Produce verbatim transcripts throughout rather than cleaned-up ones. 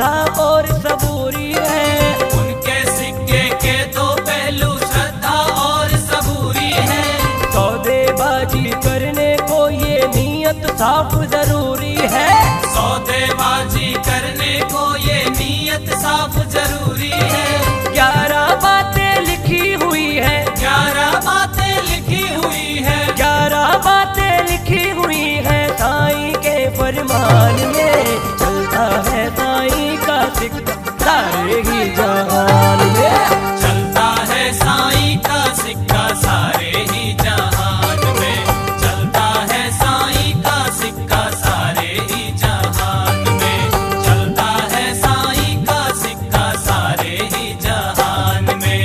श्रद्धा और सबूरी है। उनके सिक्के के दो पहलू श्रद्धा और सबूरी है। सौदेबाजी करने को ये नियत साफ जरूरी है। सौदेबाजी करने को ये नियत साफ जरूरी है। ग्यारह बातें लिखी हुई है, ग्यारह बातें लिखी हुई है, ग्यारह बातें लिखी हुई है साईं के फरमान में। चलता है साईं का सिक्का सारे ही जहान में। चलता है साईं का सिक्का सारे ही जहान में। चलता है साईं का सिक्का सारे ही जहान में। चलता है साईं का सिक्का सारे ही जहान में।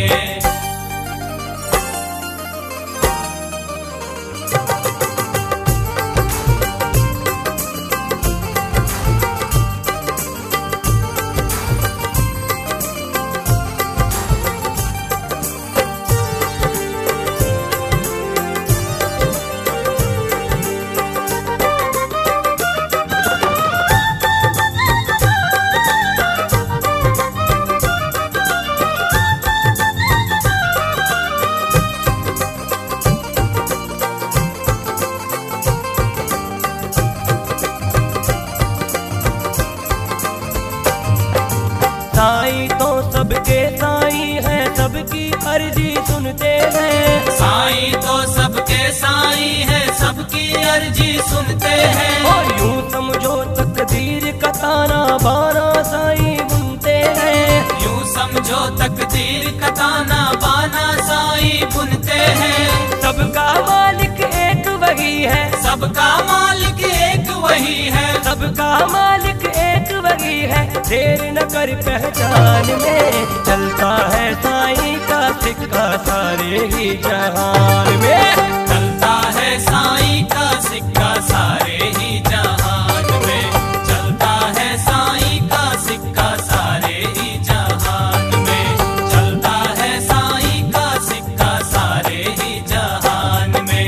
साईं तो सबके साईं है, सबकी अर्जी सुनते हैं। साईं तो सबके साईं है, सबकी अर्जी सुनते हैं। और यूं समझो तकदीर का ताना बाना साईं बुनते हैं। यूं समझो तकदीर का ताना बाना साईं बुनते हैं। सबका मालिक एक वही है, सबका मालिक एक वही है। सबका मालिक एक वही है। देर न कर पहचान में। चलता है साईं का सिक्का सारे ही जहान में। चलता है साईं का सिक्का सारे ही जहान में। चलता है साईं का सिक्का सारे ही जहान में। चलता है साईं का सिक्का सारे ही जहान में।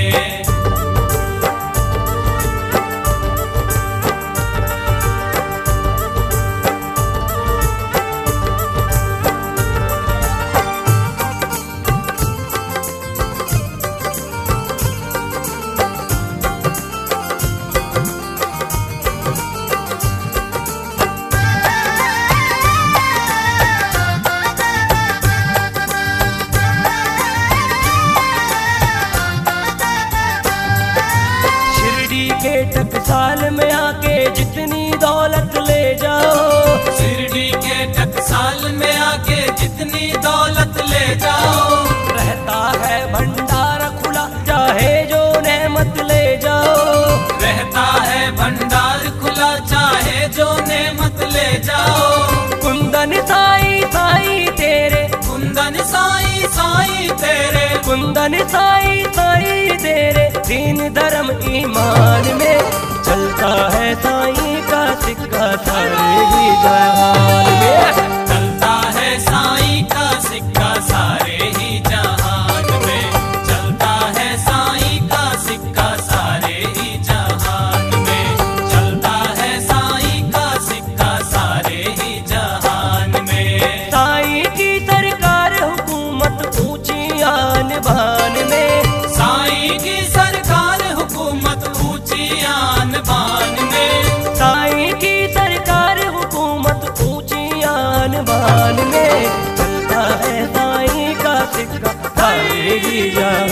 के टकसाल में आके जितनी दौलत ले जाओ। शिरडी के टकसाल में आके जितनी दौलत ले जाओ। रहता है भंडारा खुला चाहे जो नेमत ले जाओ। रहता है भंडार खुला चाहे जो नेमत ले जाओ। कुंदन साईं साईं तेरे, कुंदन साईं साईं तेरे, कुंदन साईं साईं तेरे। दीन धर्म ईमान में चलता है साईं का सिक्का सारे ही जहान में। चलता है साईं का सिक्का सारे ही जहान में। चलता है साईं का सिक्का सारे ही जहान में। चलता है साईं का सिक्का सारे ही जहान में। साईं की सरकार हुकूमत ऊंची आन बान में। साईं की सरकार हुकूमत ऊंची आन बान में। साईं की सरकार हुकूमत ऊंची आन बान में। चलता है साईं का सिक्का सारे ही जहान